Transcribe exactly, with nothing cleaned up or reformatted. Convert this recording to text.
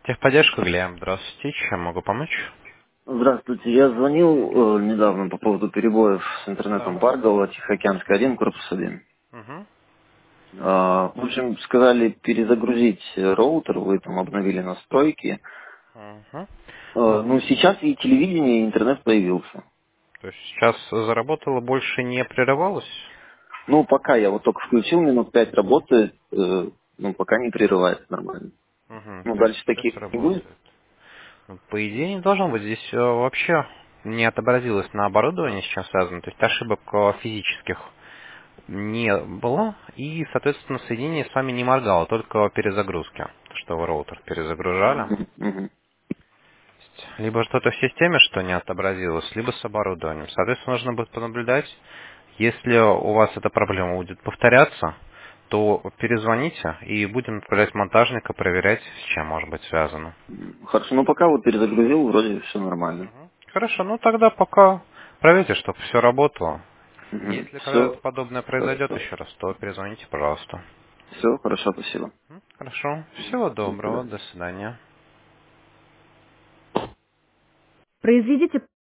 Техподдержка, Глеб. Здравствуйте. Чем могу помочь? Здравствуйте, я звонил э, недавно по поводу перебоев с интернетом Да. Паргова, Тихоокеанский один, корпус один. Угу. А, в общем, сказали перезагрузить роутер, вы там обновили настройки. Угу. А, Ну, ну, сейчас и телевидение, и интернет появился. то есть сейчас заработало, больше не прерывалось? Ну, пока я вот только включил, минут пять работает, э, ну, пока не прерывается нормально. Угу. Ну, То есть дальше сейчас таких не будет. работает. Ну, по идее, не должно быть. Здесь э, вообще не отобразилось на оборудовании, с чем связано. То есть ошибок э, физических не было. И, соответственно, соединение с вами не моргало, только перезагрузки. Что вы роутер перезагружали. Мгм, мгм. Либо что-то в системе, что не отобразилось, либо с оборудованием. Соответственно, нужно будет понаблюдать. Если у вас эта проблема будет повторяться, то перезвоните и будем отправлять монтажника проверять, с чем может быть связано. Хорошо, ну пока вот перезагрузил, вроде все нормально. Мгм. Хорошо, ну тогда пока проверьте, чтобы все работало. Если когда-то Все подобное произойдет хорошо. еще раз, то перезвоните, пожалуйста. Все хорошо, спасибо. М, Хорошо. Всего До доброго. свидания. До свидания. Произведите